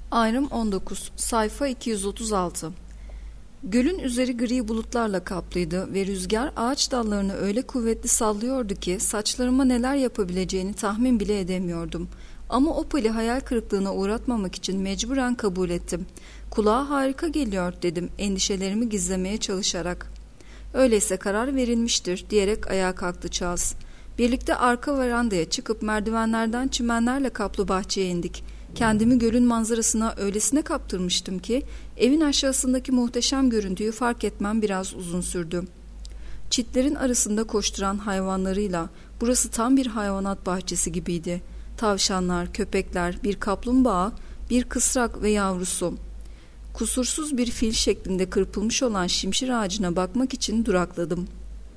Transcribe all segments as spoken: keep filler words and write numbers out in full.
Ayrım on dokuz. Sayfa iki yüz otuz altı. Gölün üzeri gri bulutlarla kaplıydı ve rüzgar ağaç dallarını öyle kuvvetli sallıyordu ki saçlarıma neler yapabileceğini tahmin bile edemiyordum. Ama Opal'i hayal kırıklığına uğratmamak için mecburen kabul ettim. Kulağa harika geliyor dedim endişelerimi gizlemeye çalışarak. Öyleyse karar verilmiştir diyerek ayağa kalktı Charles. Birlikte arka verandaya çıkıp merdivenlerden çimenlerle kaplı bahçeye indik. Kendimi gölün manzarasına öylesine kaptırmıştım ki evin aşağısındaki muhteşem görüntüyü fark etmem biraz uzun sürdü. Çitlerin arasında koşturan hayvanlarıyla burası tam bir hayvanat bahçesi gibiydi. Tavşanlar, köpekler, bir kaplumbağa, bir kısrak ve yavrusu. Kusursuz bir fil şeklinde kırpılmış olan şimşir ağacına bakmak için durakladım.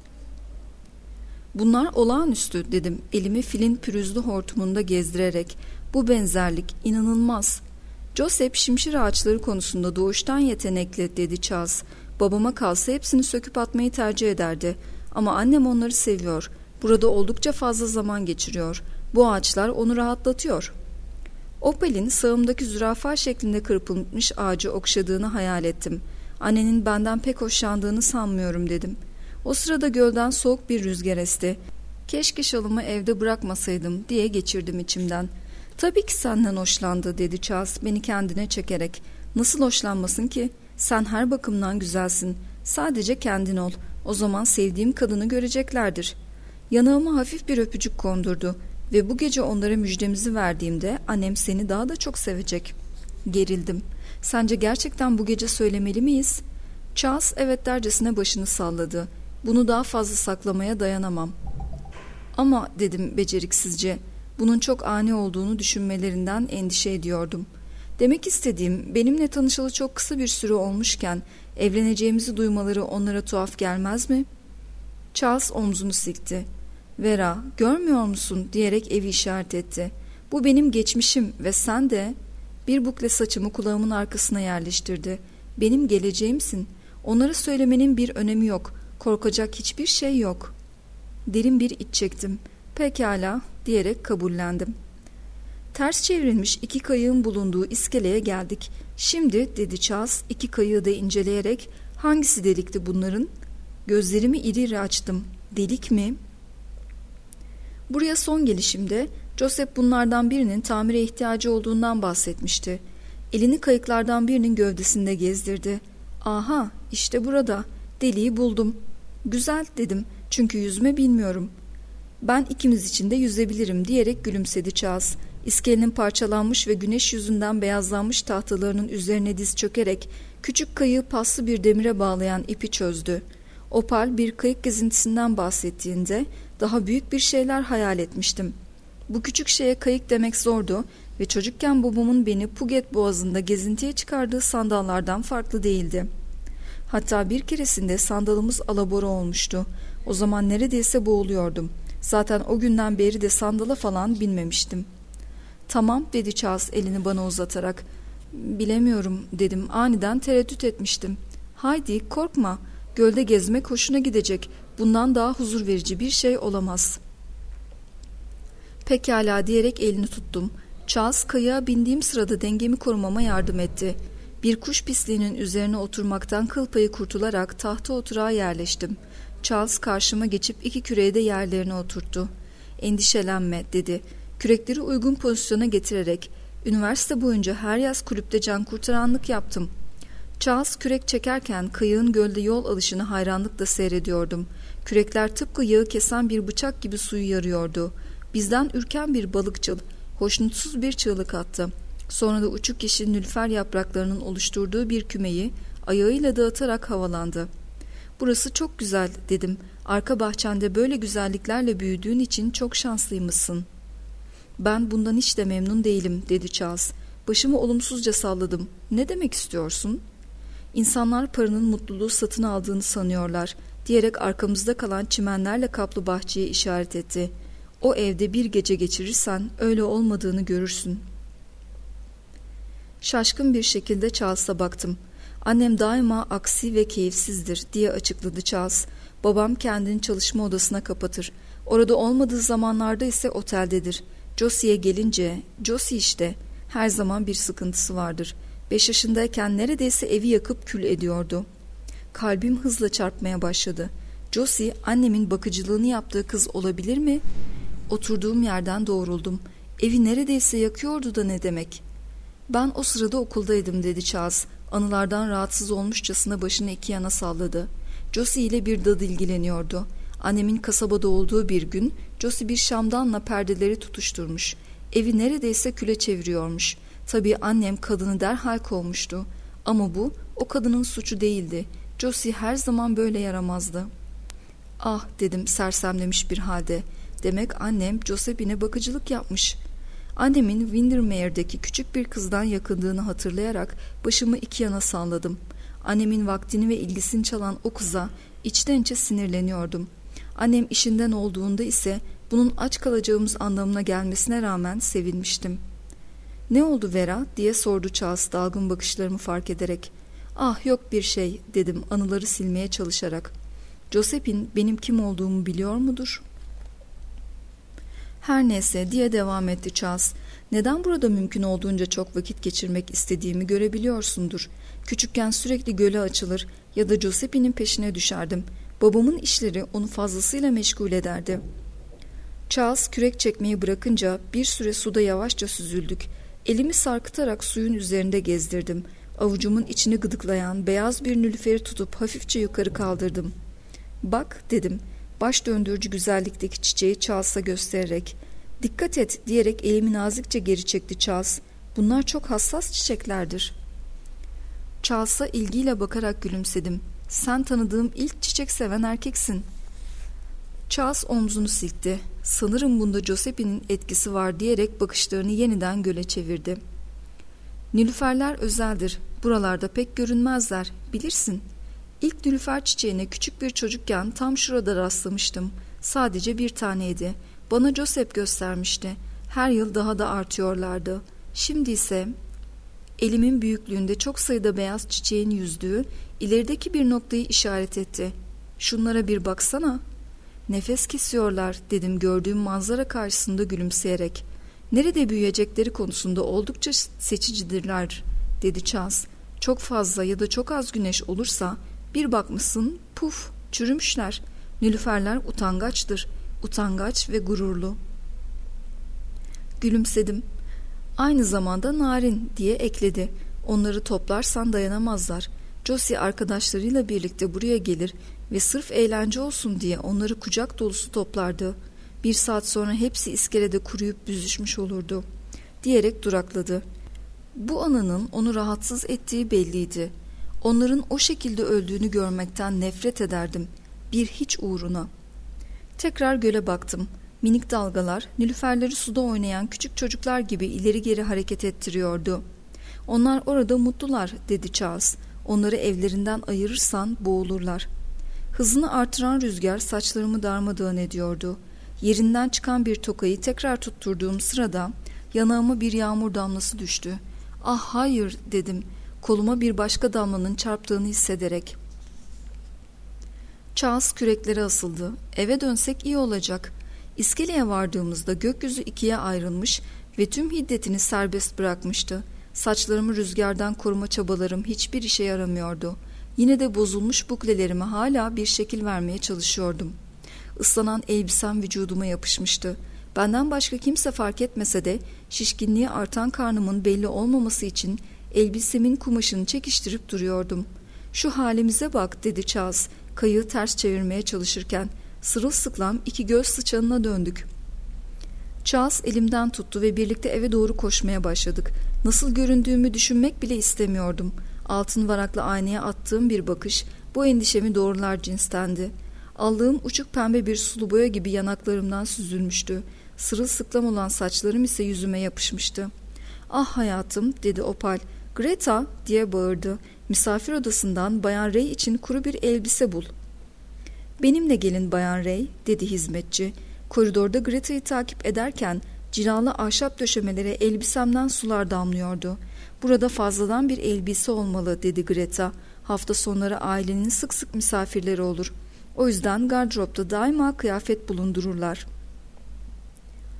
Bunlar olağanüstü dedim elimi filin pürüzlü hortumunda gezdirerek. Bu benzerlik inanılmaz. Joseph şimşir ağaçları konusunda doğuştan yetenekli dedi Charles. Babama kalsa hepsini söküp atmayı tercih ederdi. Ama annem onları seviyor. Burada oldukça fazla zaman geçiriyor. Bu ağaçlar onu rahatlatıyor. Opal'in sağımdaki zürafa şeklinde kırpılmış ağacı okşadığını hayal ettim. Annenin benden pek hoşlandığını sanmıyorum dedim. O sırada gölden soğuk bir rüzgar esti. Keşke şalımı evde bırakmasaydım diye geçirdim içimden. Tabii ki senden hoşlandı dedi Charles beni kendine çekerek. Nasıl hoşlanmasın ki? Sen her bakımdan güzelsin. Sadece kendin ol. O zaman sevdiğim kadını göreceklerdir. Yanağıma hafif bir öpücük kondurdu ve bu gece onlara müjdemizi verdiğimde annem seni daha da çok sevecek. Gerildim. Sence gerçekten bu gece söylemeli miyiz? Charles evet dercesine başını salladı. Bunu daha fazla saklamaya dayanamam. Ama dedim beceriksizce. Bunun çok ani olduğunu düşünmelerinden endişe ediyordum. Demek istediğim benimle tanışalı çok kısa bir süre olmuşken evleneceğimizi duymaları onlara tuhaf gelmez mi? Charles omzunu silkti. Vera, görmüyor musun diyerek evi işaret etti. Bu benim geçmişim ve sen de... Bir bukle saçımı kulağımın arkasına yerleştirdi. Benim geleceğimsin. Onlara söylemenin bir önemi yok. Korkacak hiçbir şey yok. Derin bir iç çektim. Pekala diyerek kabullendim. Ters çevrilmiş iki kayığın bulunduğu iskeleye geldik. Şimdi dedi Charles iki kayığı da inceleyerek hangisi delikti bunların? Gözlerimi iri iri açtım. Delik mi? Buraya son gelişimde Joseph bunlardan birinin tamire ihtiyacı olduğundan bahsetmişti. Elini kayıklardan birinin gövdesinde gezdirdi. Aha işte burada deliği buldum. Güzel dedim çünkü yüzme bilmiyorum. Ben ikimiz için de yüzebilirim diyerek gülümsedi Charles. İskelenin parçalanmış ve güneş yüzünden beyazlanmış tahtalarının üzerine diz çökerek küçük kayığı paslı bir demire bağlayan ipi çözdü. Opal bir kayık gezintisinden bahsettiğinde daha büyük bir şeyler hayal etmiştim. Bu küçük şeye kayık demek zordu ve çocukken babamın beni Puget Boğazı'nda gezintiye çıkardığı sandallardan farklı değildi. Hatta bir keresinde sandalımız alabora olmuştu. O zaman neredeyse boğuluyordum. Zaten o günden beri de sandala falan binmemiştim. Tamam dedi Charles elini bana uzatarak. Bilemiyorum dedim, aniden tereddüt etmiştim. Haydi korkma, gölde gezmek hoşuna gidecek, bundan daha huzur verici bir şey olamaz. Pekala diyerek elini tuttum. Charles kayığa bindiğim sırada dengemi korumama yardım etti. Bir kuş pisliğinin üzerine oturmaktan kıl payı kurtularak tahta oturağa yerleştim. Charles karşıma geçip iki küreği de yerlerine oturttu. Endişelenme dedi. Kürekleri uygun pozisyona getirerek, üniversite boyunca her yaz kulüpte can kurtaranlık yaptım. Charles kürek çekerken kayığın gölde yol alışını hayranlıkla seyrediyordum. Kürekler tıpkı yağı kesen bir bıçak gibi suyu yarıyordu. Bizden ürken bir balıkçıl, hoşnutsuz bir çığlık attı. Sonra da uçuk yeşil nülfer yapraklarının oluşturduğu bir kümeyi ayağıyla dağıtarak havalandı. Burası çok güzel dedim. Arka bahçende böyle güzelliklerle büyüdüğün için çok şanslıymışsın. Ben bundan hiç de memnun değilim dedi Charles. Başımı olumsuzca salladım. Ne demek istiyorsun? İnsanlar paranın mutluluğu satın aldığını sanıyorlar diyerek arkamızda kalan çimenlerle kaplı bahçeye işaret etti. O evde bir gece geçirirsen öyle olmadığını görürsün. Şaşkın bir şekilde Charles'a baktım. Annem daima aksi ve keyifsizdir diye açıkladı Charles. Babam kendini çalışma odasına kapatır. Orada olmadığı zamanlarda ise oteldedir. Josie'ye gelince, Josie işte. Her zaman bir sıkıntısı vardır. Beş yaşındayken neredeyse evi yakıp kül ediyordu. Kalbim hızla çarpmaya başladı. Josie annemin bakıcılığını yaptığı kız olabilir mi? Oturduğum yerden doğruldum. Evi neredeyse yakıyordu da ne demek? Ben o sırada okuldaydım dedi Charles. Anılardan rahatsız olmuşçasına başını iki yana salladı. Josie ile bir dadı ilgileniyordu. Annemin kasabada olduğu bir gün Josie bir şamdanla perdeleri tutuşturmuş. Evi neredeyse küle çeviriyormuş. Tabii annem kadını derhal kovmuştu. Ama bu o kadının suçu değildi. Josie her zaman böyle yaramazdı. Ah dedim sersemlemiş bir halde. Demek annem Josephine bakıcılık yapmış. Annemin Windermere'deki küçük bir kızdan yakındığını hatırlayarak başımı iki yana salladım. Annemin vaktini ve ilgisini çalan o kıza içten içe sinirleniyordum. Annem işinden olduğunda ise bunun aç kalacağımız anlamına gelmesine rağmen sevinmiştim. "Ne oldu Vera?" diye sordu Charles dalgın bakışlarımı fark ederek. "Ah yok bir şey" dedim anıları silmeye çalışarak. "Josephine benim kim olduğumu biliyor mudur?" "Her neyse" diye devam etti Charles. "Neden burada mümkün olduğunca çok vakit geçirmek istediğimi görebiliyorsundur. Küçükken sürekli göle açılır ya da Josephine'in peşine düşerdim. Babamın işleri onu fazlasıyla meşgul ederdi." Charles kürek çekmeyi bırakınca bir süre suda yavaşça süzüldük. Elimi sarkıtarak suyun üzerinde gezdirdim. Avucumun içini gıdıklayan beyaz bir nilüferi tutup hafifçe yukarı kaldırdım. "Bak" dedim, baş döndürücü güzellikteki çiçeği Charles'a göstererek. "Dikkat et" diyerek elimi nazikçe geri çekti Charles. "Bunlar çok hassas çiçeklerdir." Charles'a ilgiyle bakarak gülümsedim. "Sen tanıdığım ilk çiçek seven erkeksin." Charles omzunu silkti. "Sanırım bunda Josephine'in etkisi var" diyerek bakışlarını yeniden göle çevirdi. "Nilüferler özeldir. Buralarda pek görünmezler. Bilirsin. İlk nilüfer çiçeğine küçük bir çocukken tam şurada rastlamıştım. Sadece bir taneydi. Bana Joseph göstermişti. Her yıl daha da artıyorlardı. Şimdi ise..." Elimin büyüklüğünde çok sayıda beyaz çiçeğin yüzdüğü ilerideki bir noktayı işaret etti. "Şunlara bir baksana." "Nefes kesiyorlar" dedim gördüğüm manzara karşısında gülümseyerek. "Nerede büyüyecekleri konusunda oldukça seçicidirler" dedi Charles. "Çok fazla ya da çok az güneş olursa bir bakmışsın puf çürümüşler. Nilüferler utangaçtır. Utangaç ve gururlu." Gülümsedim. "Aynı zamanda narin" diye ekledi. "Onları toplarsan dayanamazlar. Josie arkadaşlarıyla birlikte buraya gelir ve sırf eğlence olsun diye onları kucak dolusu toplardı. Bir saat sonra hepsi iskelede kuruyup büzüşmüş olurdu" diyerek durakladı. Bu anının onu rahatsız ettiği belliydi. Onların o şekilde öldüğünü görmekten nefret ederdim. Bir hiç uğruna. Tekrar göle baktım. Minik dalgalar nilüferleri suda oynayan küçük çocuklar gibi ileri geri hareket ettiriyordu. "Onlar orada mutlular" dedi Charles. "Onları evlerinden ayırırsan boğulurlar." Hızını artıran rüzgar saçlarımı darmadağın ediyordu. Yerinden çıkan bir tokayı tekrar tutturduğum sırada yanağıma bir yağmur damlası düştü. "Ah hayır" dedim, koluma bir başka damlanın çarptığını hissederek. Charles küreklere asıldı. "Eve dönsek iyi olacak." İskeleye vardığımızda gökyüzü ikiye ayrılmış ve tüm hiddetini serbest bırakmıştı. Saçlarımı rüzgardan koruma çabalarım hiçbir işe yaramıyordu. Yine de bozulmuş buklelerime hala bir şekil vermeye çalışıyordum. Islanan elbisem vücuduma yapışmıştı. Benden başka kimse fark etmese de şişkinliği artan karnımın belli olmaması için elbisemin kumaşını çekiştirip duruyordum. "Şu halimize bak" dedi Charles kayığı ters çevirmeye çalışırken. Sırılsıklam iki göz sıçanına döndük. Charles elimden tuttu ve birlikte eve doğru koşmaya başladık. Nasıl göründüğümü düşünmek bile istemiyordum. Altın varaklı aynaya attığım bir bakış bu endişemi doğrular cinstendi. Aldığım uçuk pembe bir sulu boya gibi yanaklarımdan süzülmüştü. Sırılsıklam olan saçlarım ise yüzüme yapışmıştı. "Ah hayatım" dedi Opal. "Greta" diye bağırdı. "Misafir odasından Bayan Ray için kuru bir elbise bul." "Benimle gelin Bayan Ray" dedi hizmetçi. Koridorda Greta'yı takip ederken cilalı ahşap döşemelere elbisemden sular damlıyordu. "Burada fazladan bir elbise olmalı" dedi Greta. "Hafta sonları ailenin sık sık misafirleri olur. O yüzden gardıropta daima kıyafet bulundururlar."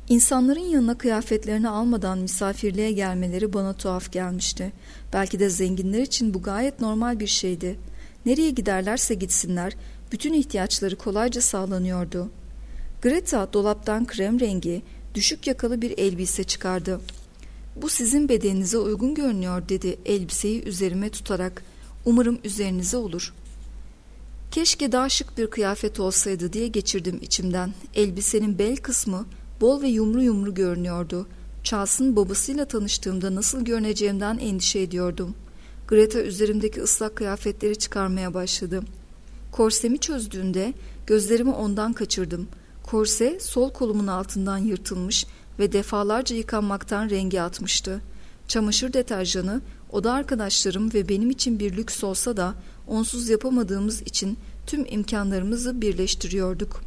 İnsanların yanına kıyafetlerini almadan misafirliğe gelmeleri bana tuhaf gelmişti. Belki de zenginler için bu gayet normal bir şeydi. Nereye giderlerse gitsinler, bütün ihtiyaçları kolayca sağlanıyordu. Greta dolaptan krem rengi, düşük yakalı bir elbise çıkardı. "Bu sizin bedeninize uygun görünüyor," dedi elbiseyi üzerime tutarak. "Umarım üzerinize olur." Keşke daha şık bir kıyafet olsaydı diye geçirdim içimden. Elbisenin bel kısmı bol ve yumru yumru görünüyordu. Charles'ın babasıyla tanıştığımda nasıl görüneceğimden endişe ediyordum. Greta üzerimdeki ıslak kıyafetleri çıkarmaya başladı. Korsemi çözdüğünde gözlerimi ondan kaçırdım. Korse sol kolumun altından yırtılmış ve defalarca yıkanmaktan rengi atmıştı. Çamaşır deterjanı oda arkadaşlarım ve benim için bir lüks olsa da onsuz yapamadığımız için tüm imkanlarımızı birleştiriyorduk.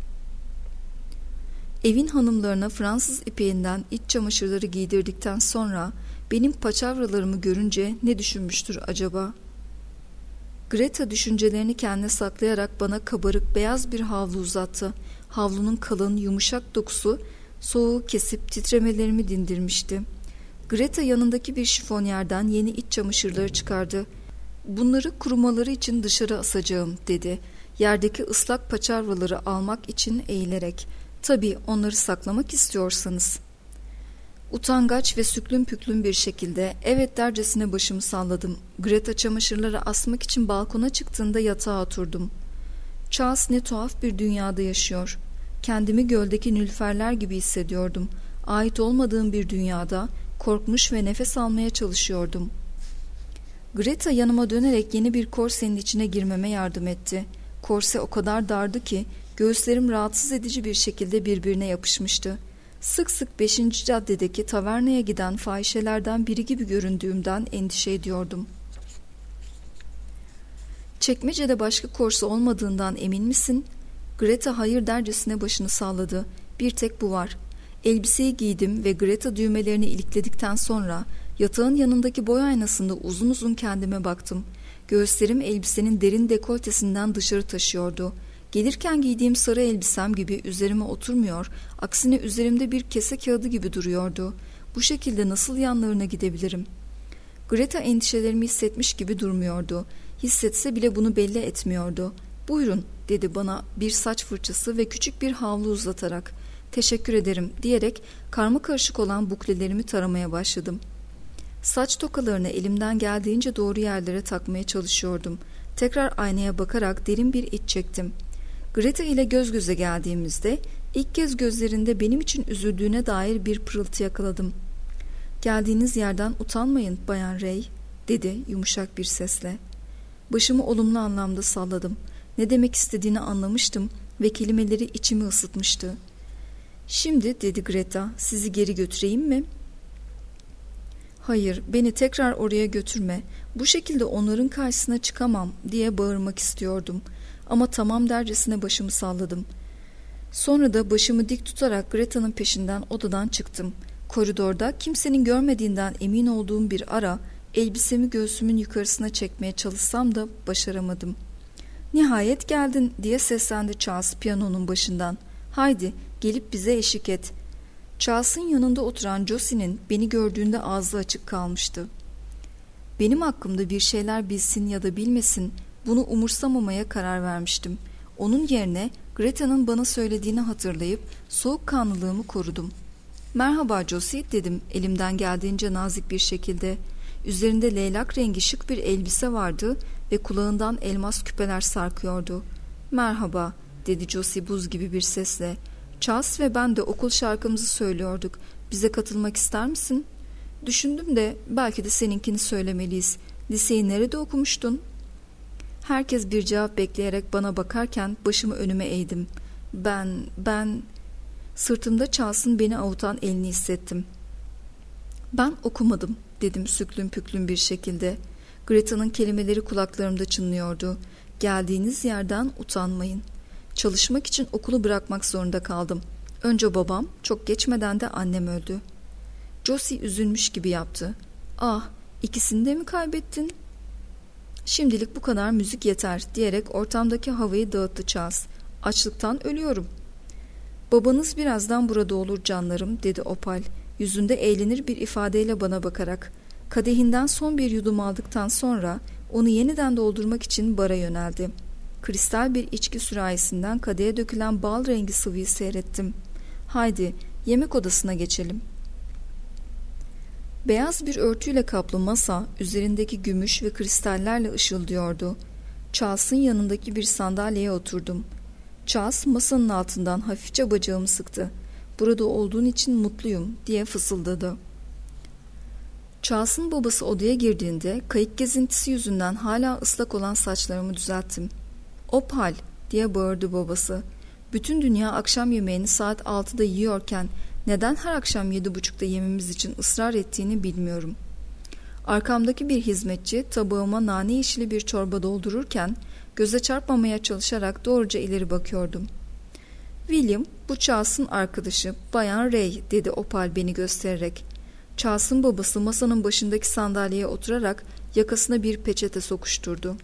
Evin hanımlarına Fransız ipeğinden iç çamaşırları giydirdikten sonra benim paçavralarımı görünce ne düşünmüştür acaba? Greta düşüncelerini kendine saklayarak bana kabarık beyaz bir havlu uzattı. Havlunun kalın, yumuşak dokusu soğuğu kesip titremelerimi dindirmişti. Greta yanındaki bir şifonyerden yeni iç çamaşırları çıkardı. "Bunları kurumaları için dışarı asacağım," dedi. Yerdeki ıslak paçavraları almak için eğilerek. "Tabii onları saklamak istiyorsanız." Utangaç ve süklüm püklüm bir şekilde evet dercesine başımı salladım. Greta çamaşırları asmak için balkona çıktığında yatağa oturdum. Charles ne tuhaf bir dünyada yaşıyor. Kendimi göldeki nilüferler gibi hissediyordum. Ait olmadığım bir dünyada korkmuş ve nefes almaya çalışıyordum. Greta yanıma dönerek yeni bir korsenin içine girmeme yardım etti. Korse o kadar dardı ki göğüslerim rahatsız edici bir şekilde birbirine yapışmıştı. Sık sık beşinci caddedeki tavernaya giden fahişelerden biri gibi göründüğümden endişe ediyordum. "Çekmecede başka korse olmadığından emin misin?" Greta hayır dercesine başını salladı. "Bir tek bu var." Elbiseyi giydim ve Greta düğmelerini ilikledikten sonra yatağın yanındaki boy aynasında uzun uzun kendime baktım. Göğüslerim elbisenin derin dekoltesinden dışarı taşıyordu. Gelirken giydiğim sarı elbisem gibi üzerime oturmuyor, aksine üzerimde bir kese kağıdı gibi duruyordu. Bu şekilde nasıl yanlarına gidebilirim? Greta endişelerimi hissetmiş gibi durmuyordu. Hissetse bile bunu belli etmiyordu. "Buyurun," dedi bana bir saç fırçası ve küçük bir havlu uzatarak. "Teşekkür ederim," diyerek karmakarışık olan buklelerimi taramaya başladım. Saç tokalarını elimden geldiğince doğru yerlere takmaya çalışıyordum. Tekrar aynaya bakarak derin bir iç çektim. Greta ile göz göze geldiğimizde ilk kez gözlerinde benim için üzüldüğüne dair bir pırıltı yakaladım. "Geldiğiniz yerden utanmayın Bayan Ray," dedi yumuşak bir sesle. Başımı olumlu anlamda salladım. Ne demek istediğini anlamıştım ve kelimeleri içimi ısıtmıştı. "Şimdi," dedi Greta, "sizi geri götüreyim mi?" "Hayır, beni tekrar oraya götürme. Bu şekilde onların karşısına çıkamam," diye bağırmak istiyordum. Ama tamam dercesine başımı salladım. Sonra da başımı dik tutarak Greta'nın peşinden odadan çıktım. Koridorda kimsenin görmediğinden emin olduğum bir ara elbisemi göğsümün yukarısına çekmeye çalışsam da başaramadım. "Nihayet geldin," diye seslendi Charles piyanonun başından. "Haydi gelip bize eşlik et." Charles'ın yanında oturan Josie'nin beni gördüğünde ağzı açık kalmıştı. Benim hakkımda bir şeyler bilsin ya da bilmesin, bunu umursamamaya karar vermiştim. Onun yerine Greta'nın bana söylediğini hatırlayıp soğukkanlılığımı korudum. "Merhaba Josie," dedim elimden geldiğince nazik bir şekilde. Üzerinde leylak rengi şık bir elbise vardı ve kulağından elmas küpeler sarkıyordu. "Merhaba," dedi Josie buz gibi bir sesle. "Charles ve ben de okul şarkımızı söylüyorduk. Bize katılmak ister misin?" "Düşündüm de belki de seninkini söylemeliyiz. Liseyi nerede okumuştun?" Herkes bir cevap bekleyerek bana bakarken başımı önüme eğdim. Ben, ben... Sırtımda Charles'ın beni avutan elini hissettim. "Ben okumadım," dedim süklüm püklüm bir şekilde. Greta'nın kelimeleri kulaklarımda çınlıyordu. "Geldiğiniz yerden utanmayın." Çalışmak için okulu bırakmak zorunda kaldım. Önce babam, çok geçmeden de annem öldü. Josie üzülmüş gibi yaptı. "Ah, ikisini de mi kaybettin?" "Şimdilik bu kadar müzik yeter," diyerek ortamdaki havayı dağıttı Charles. "Açlıktan ölüyorum." Babanız birazdan burada olur canlarım, dedi Opal, yüzünde eğlenir bir ifadeyle bana bakarak. Kadehinden son bir yudum aldıktan sonra onu yeniden doldurmak için bara yöneldi. Kristal bir içki sürahisinden kadehe dökülen bal rengi sıvıyı seyrettim. Haydi, yemek odasına geçelim. Beyaz bir örtüyle kaplı masa üzerindeki gümüş ve kristallerle ışıldıyordu. Charles'ın yanındaki bir sandalyeye oturdum. Charles masanın altından hafifçe bacağımı sıktı. Burada olduğun için mutluyum, diye fısıldadı. Charles'ın babası odaya girdiğinde kayık gezintisi yüzünden hala ıslak olan saçlarımı düzelttim. Opal, diye bağırdı babası. Bütün dünya akşam yemeğini saat altıda yiyorken neden her akşam yedi buçukta yememiz için ısrar ettiğini bilmiyorum. Arkamdaki bir hizmetçi tabağıma nane yeşili bir çorba doldururken göze çarpmamaya çalışarak doğruca ileri bakıyordum. William, bu Charles'ın arkadaşı Bayan Ray, dedi Opal beni göstererek. Charles'ın babası masanın başındaki sandalyeye oturarak yakasına bir peçete sokuşturdu.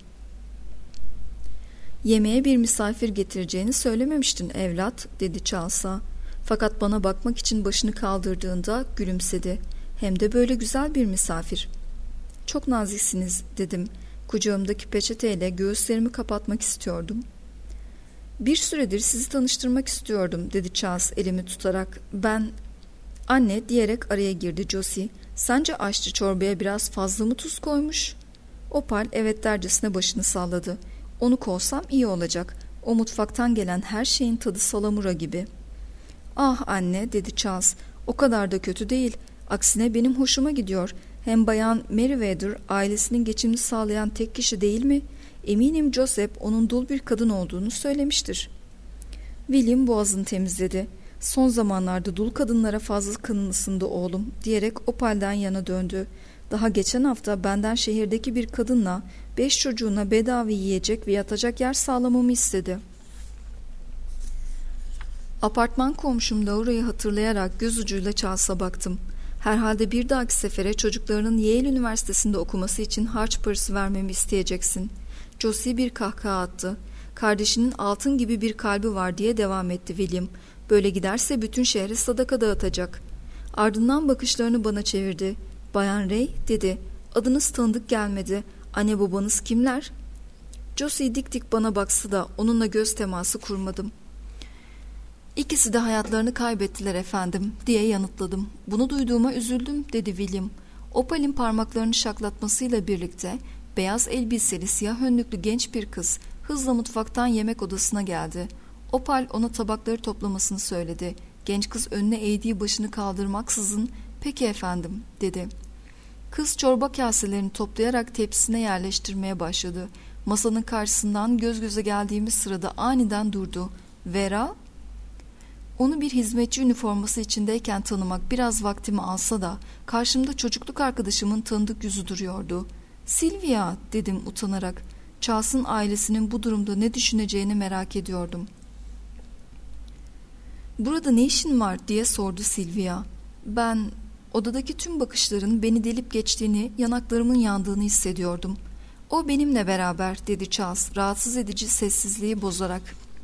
Yemeğe bir misafir getireceğini söylememiştin evlat, dedi Charles'a. Fakat bana bakmak için başını kaldırdığında gülümsedi. Hem de böyle güzel bir misafir. Çok naziksiniz, dedim. Kucağımdaki peçeteyle göğüslerimi kapatmak istiyordum. Bir süredir sizi tanıştırmak istiyordum, dedi Charles elimi tutarak. Ben... Anne, diyerek araya girdi Josie. Sence aşçı çorbaya biraz fazla mı tuz koymuş? Opal evet dercesine başını salladı. Onu kovsam iyi olacak. O mutfaktan gelen her şeyin tadı salamura gibi. Ah anne, dedi Charles. O kadar da kötü değil. Aksine benim hoşuma gidiyor. Hem Bayan Merriweather ailesinin geçimini sağlayan tek kişi değil mi? Eminim Joseph onun dul bir kadın olduğunu söylemiştir. William boğazını temizledi. Son zamanlarda dul kadınlara fazla kanın ısındı oğlum, diyerek Opal'den yana döndü. Daha geçen hafta benden şehirdeki bir kadınla beş çocuğuna bedava yiyecek ve yatacak yer sağlamamı istedi. Apartman komşum Laura'yı hatırlayarak göz ucuyla Charles'a baktım. Herhalde bir dahaki sefere çocuklarının Yale Üniversitesi'nde okuması için harç parası vermemi isteyeceksin. Josie bir kahkaha attı. Kardeşinin altın gibi bir kalbi var, diye devam etti William. Böyle giderse bütün şehre sadaka dağıtacak. Ardından bakışlarını bana çevirdi. Bayan Ray, dedi. Adınız tanıdık gelmedi. Anne babanız kimler? Josie dik dik bana baksa da onunla göz teması kurmadım. İkisi de hayatlarını kaybettiler efendim, diye yanıtladım. Bunu duyduğuma üzüldüm, dedi William. Opal'in parmaklarını şaklatmasıyla birlikte beyaz elbiseli siyah önlüklü genç bir kız hızla mutfaktan yemek odasına geldi. Opal ona tabakları toplamasını söyledi. Genç kız önüne eğdiği başını kaldırmaksızın "Peki efendim," dedi. Kız çorba kaselerini toplayarak tepsisine yerleştirmeye başladı. Masanın karşısından göz göze geldiğimiz sırada aniden durdu. "Vera?" Onu bir hizmetçi üniforması içindeyken tanımak biraz vaktimi alsa da karşımda çocukluk arkadaşımın tanıdık yüzü duruyordu. "Sylvia," dedim utanarak. Charles'ın ailesinin bu durumda ne düşüneceğini merak ediyordum. "Burada ne işin var?" diye sordu Sylvia. Ben, odadaki tüm bakışların beni delip geçtiğini, yanaklarımın yandığını hissediyordum. "O benimle beraber," dedi Charles rahatsız edici sessizliği bozarak.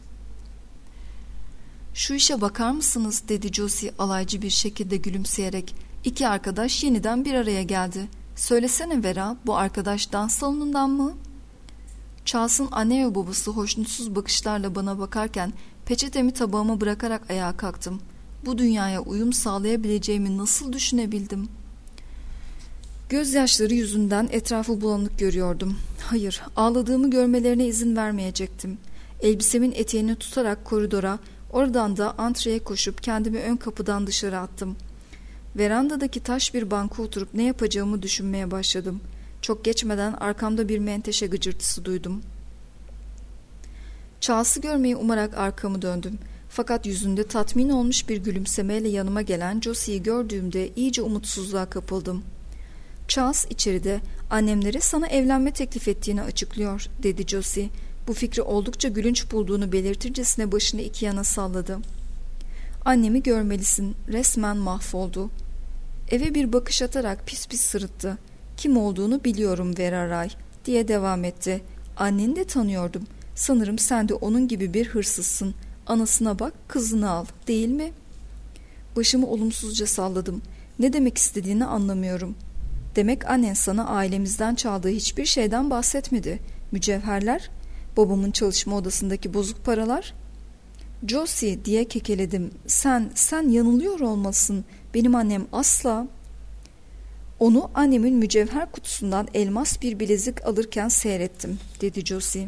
"Şu işe bakar mısınız?" dedi Josie alaycı bir şekilde gülümseyerek. "İki arkadaş yeniden bir araya geldi. Söylesene Vera, bu arkadaş dans salonundan mı?" Charles'ın anne ve babası hoşnutsuz bakışlarla bana bakarken peçetemi tabağıma bırakarak ayağa kalktım. Bu dünyaya uyum sağlayabileceğimi nasıl düşünebildim? Gözyaşları yüzünden etrafı bulanık görüyordum. Hayır, ağladığımı görmelerine izin vermeyecektim. Elbisemin eteğini tutarak koridora, oradan da antreye koşup kendimi ön kapıdan dışarı attım. Verandadaki taş bir banka oturup ne yapacağımı düşünmeye başladım. Çok geçmeden arkamda bir menteşe gıcırtısı duydum. Charles'ı görmeyi umarak arkamı döndüm. Fakat yüzünde tatmin olmuş bir gülümsemeyle yanıma gelen Josie'yi gördüğümde iyice umutsuzluğa kapıldım. "Charles içeride, annemlere sana evlenme teklif ettiğini açıklıyor," dedi Josie. Bu fikri oldukça gülünç bulduğunu belirtircesine başını iki yana salladı. "Annemi görmelisin," resmen mahvoldu. Eve bir bakış atarak pis pis sırıttı. "Kim olduğunu biliyorum Vera Ray," diye devam etti. "Anneni de tanıyordum. Sanırım sen de onun gibi bir hırsızsın. Anasına bak, kızını al, değil mi? Başımı olumsuzca salladım. Ne demek istediğini anlamıyorum. Demek annen sana ailemizden çaldığı hiçbir şeyden bahsetmedi. Mücevherler, babamın çalışma odasındaki bozuk paralar. Josie diye kekeledim. Sen, sen yanılıyor olmalısın. Benim annem asla... Onu annemin mücevher kutusundan elmas bir bilezik alırken seyrettim, dedi Josie.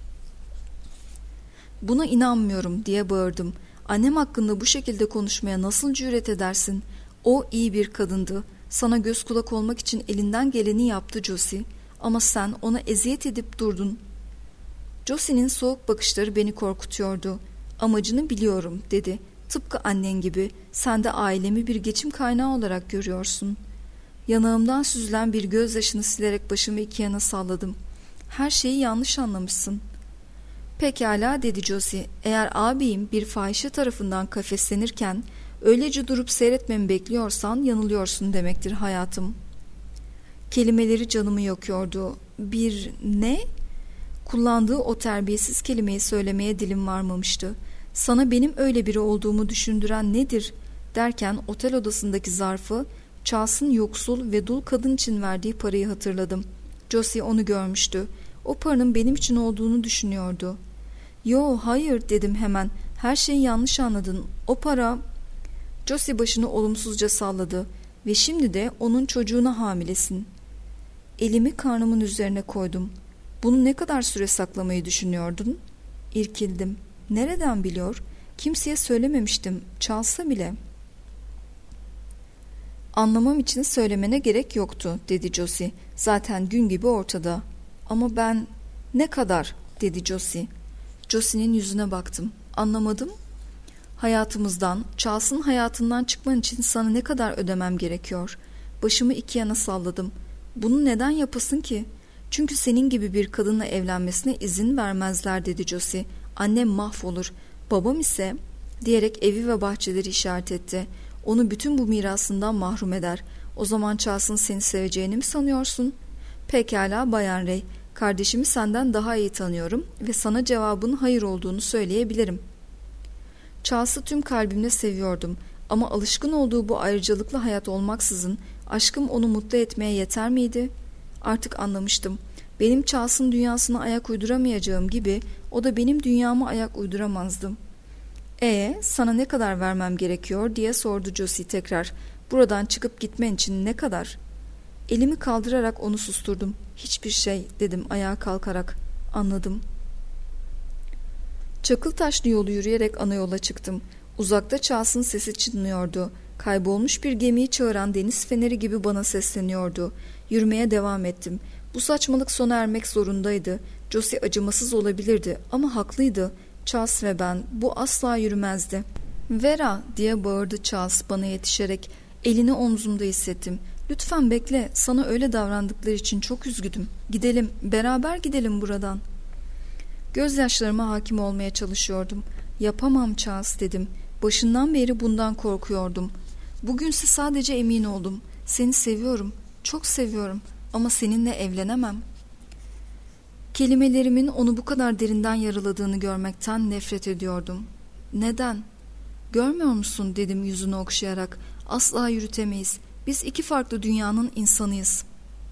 Buna inanmıyorum diye bağırdım. Annem hakkında bu şekilde konuşmaya nasıl cüret edersin? O iyi bir kadındı. Sana göz kulak olmak için elinden geleni yaptı Josie. Ama sen ona eziyet edip durdun. Josie'nin soğuk bakışları beni korkutuyordu. Amacını biliyorum, dedi. Tıpkı annen gibi sen de ailemi bir geçim kaynağı olarak görüyorsun. Yanağımdan süzülen bir gözyaşını silerek başımı iki yana salladım. Her şeyi yanlış anlamışsın. Pekala, dedi Josie. Eğer ağabeyim bir fahişe tarafından kafeslenirken öylece durup seyretmemi bekliyorsan yanılıyorsun demektir hayatım. Kelimeleri canımı yakıyordu. Bir ne? Kullandığı o terbiyesiz kelimeyi söylemeye dilim varmamıştı. Sana benim öyle biri olduğumu düşündüren nedir? Derken otel odasındaki zarfı, Charles'ın yoksul ve dul kadın için verdiği parayı hatırladım. Josie onu görmüştü. O paranın benim için olduğunu düşünüyordu. Yo, hayır, dedim hemen. Her şeyi yanlış anladın. O para... Josie başını olumsuzca salladı. Ve şimdi de onun çocuğuna hamilesin. Elimi karnımın üzerine koydum. Bunu ne kadar süre saklamayı düşünüyordun? İrkildim. Nereden biliyor? Kimseye söylememiştim. Çalsa bile. Anlamam için söylemene gerek yoktu, dedi Josie. Zaten gün gibi ortada. Ama ben... Ne kadar? dedi Josie. Josie'nin yüzüne baktım. Anlamadım. Hayatımızdan, Charles'ın hayatından çıkman için sana ne kadar ödemem gerekiyor? Başımı iki yana salladım. Bunu neden yapasın ki? Çünkü senin gibi bir kadınla evlenmesine izin vermezler, dedi Josie. Annem mahvolur. Babam ise, diyerek evi ve bahçeleri işaret etti. Onu bütün bu mirasından mahrum eder. O zaman Charles'ın seni seveceğini mi sanıyorsun? Pekala Bayan Ray. Kardeşimi senden daha iyi tanıyorum ve sana cevabın hayır olduğunu söyleyebilirim. Charles'ı tüm kalbimle seviyordum ama alışkın olduğu bu ayrıcalıklı hayat olmaksızın aşkım onu mutlu etmeye yeter miydi? Artık anlamıştım. Benim Charles'ın dünyasına ayak uyduramayacağım gibi o da benim dünyama ayak uyduramazdı. E, sana ne kadar vermem gerekiyor diye sordu Josie tekrar. Buradan çıkıp gitmen için ne kadar? Elimi kaldırarak onu susturdum. Hiçbir şey, dedim ayağa kalkarak. Anladım. Çakıl taşlı yolu yürüyerek ana yola çıktım. Uzakta Charles'ın sesi çınlıyordu. Kaybolmuş bir gemiyi çağıran deniz feneri gibi bana sesleniyordu. Yürümeye devam ettim. Bu saçmalık sona ermek zorundaydı. Josie acımasız olabilirdi ama haklıydı. Charles ve ben, bu asla yürümezdi. Vera, diye bağırdı Charles bana yetişerek. Elini omzumda hissettim. Lütfen bekle, sana öyle davrandıkları için çok üzgünüm. Gidelim, beraber gidelim buradan. Gözyaşlarıma hakim olmaya çalışıyordum. Yapamam Charles, dedim. Başından beri bundan korkuyordum. Bugünse sadece emin oldum. Seni seviyorum, çok seviyorum ama seninle evlenemem. Kelimelerimin onu bu kadar derinden yaraladığını görmekten nefret ediyordum. Neden? Görmüyor musun, dedim yüzünü okşayarak. Asla yürütemeyiz. Biz iki farklı dünyanın insanıyız.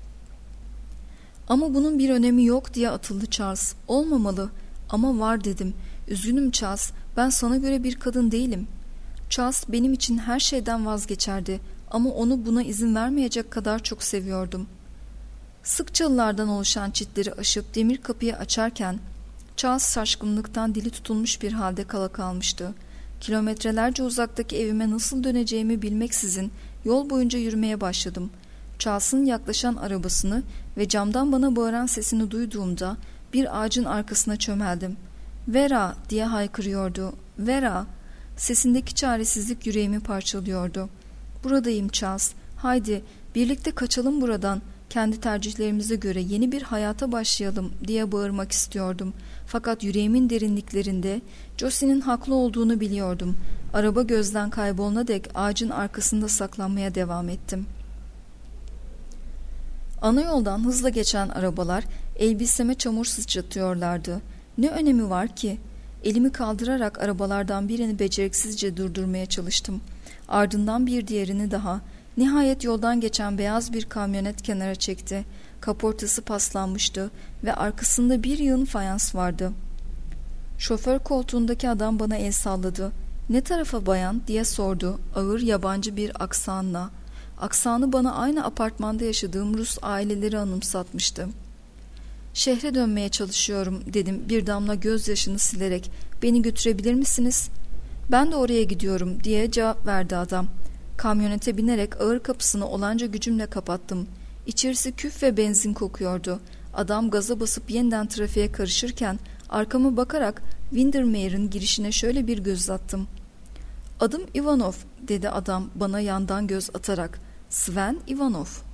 Ama bunun bir önemi yok, diye atıldı Charles. Olmamalı. Ama var, dedim. Üzgünüm Charles. Ben sana göre bir kadın değilim. Charles benim için her şeyden vazgeçerdi. Ama onu buna izin vermeyecek kadar çok seviyordum. Sık çalılardan oluşan çitleri aşıp demir kapıyı açarken Charles şaşkınlıktan dili tutulmuş bir halde kala kalmıştı. Kilometrelerce uzaktaki evime nasıl döneceğimi bilmeksizin yol boyunca yürümeye başladım. Charles'ın yaklaşan arabasını ve camdan bana bağıran sesini duyduğumda bir ağacın arkasına çömeldim. "Vera!" diye haykırıyordu. "Vera!" Sesindeki çaresizlik yüreğimi parçalıyordu. "Buradayım Charles. Haydi birlikte kaçalım buradan. Kendi tercihlerimize göre yeni bir hayata başlayalım," diye bağırmak istiyordum. Fakat yüreğimin derinliklerinde Josie'nin haklı olduğunu biliyordum. Araba gözden kaybolana dek ağacın arkasında saklanmaya devam ettim. Ana yoldan hızla geçen arabalar elbiseme çamur sıçratıyorlardı. Ne önemi var ki? Elimi kaldırarak arabalardan birini beceriksizce durdurmaya çalıştım. Ardından bir diğerini daha. Nihayet yoldan geçen beyaz bir kamyonet kenara çekti. Kaportası paslanmıştı ve arkasında bir yığın fayans vardı. Şoför koltuğundaki adam bana el salladı. "Ne tarafa bayan?" diye sordu ağır yabancı bir aksanla. Aksanı bana aynı apartmanda yaşadığım Rus aileleri anımsatmıştı. "Şehre dönmeye çalışıyorum," dedim bir damla gözyaşını silerek. "Beni götürebilir misiniz?" "Ben de oraya gidiyorum," diye cevap verdi adam. Kamyonete binerek ağır kapısını olanca gücümle kapattım. İçerisi küf ve benzin kokuyordu. Adam gaza basıp yeniden trafiğe karışırken arkama bakarak Windermere'in girişine şöyle bir göz attım. "Adım Ivanov," dedi adam bana yandan göz atarak. "Sven Ivanov."